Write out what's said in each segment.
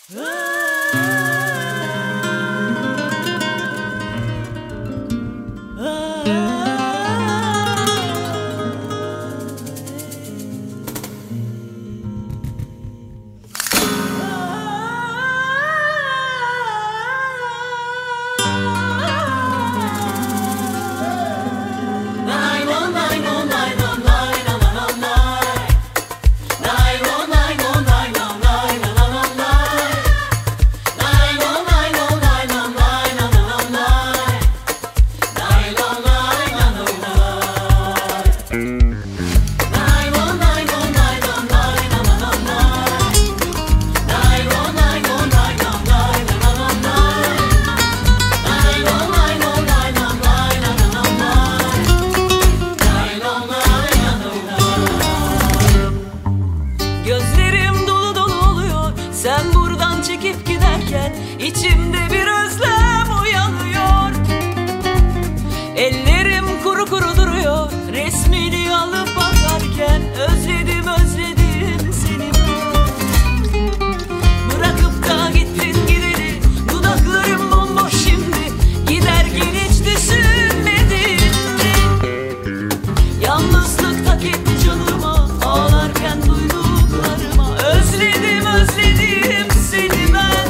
Gözlerim dolu dolu oluyor sen buradan çekip giderken, içimde bir özlem uyanıyor. Ellerim kuru kuru duruyor resmini alıp bakarken, özledim özledim seni ben. Bırakıp da gittin gideli, dudaklarım bomboş şimdi, giderken hiç düşünmedin mi? Yalnızlık tak etti canıma, ağlarken duyduklarıma, özledim özledim seni ben.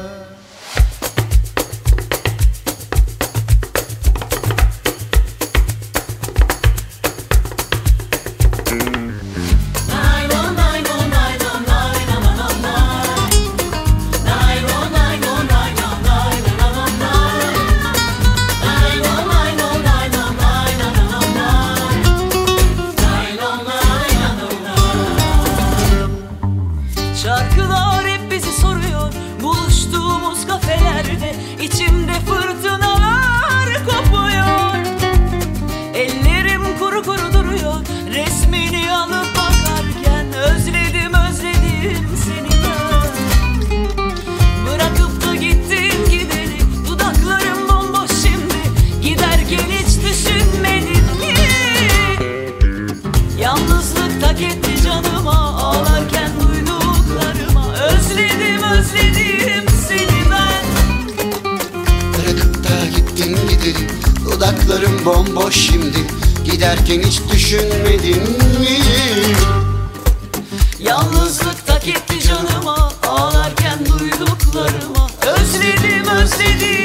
Şarkılar hep bizi soruyor buluştuğumuz kafelerde, içimde fırtınalar kopuyor. Ellerim kuru kuru duruyor resmini alıp bakarken, özledim özledim seni ben. Bırakıp da gittin gideli, dudaklarım bomboş şimdi, giderken hiç düşünmedin mi? Yalnızlık tak etti canıma, ağlarken duyduklarıma, özledim özledim seni ben. Bırakıp da gittin gideli, dudaklarım bomboş şimdi, giderken hiç düşünmedin mi? Yalnızlık tak etti canıma, ağlarken duyduklarıma, özledim özledim